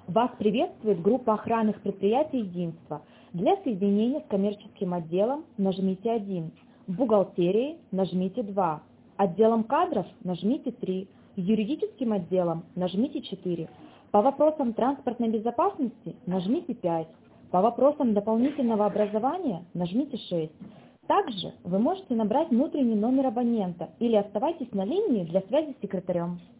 Вас приветствует группа охранных предприятий «Единство». Для соединения с коммерческим отделом нажмите 1, в бухгалтерии нажмите 2, отделом кадров нажмите 3, юридическим отделом нажмите 4, по вопросам транспортной безопасности нажмите 5, по вопросам дополнительного образования нажмите 6. Также вы можете набрать внутренний номер абонента или оставайтесь на линии для связи с секретарем.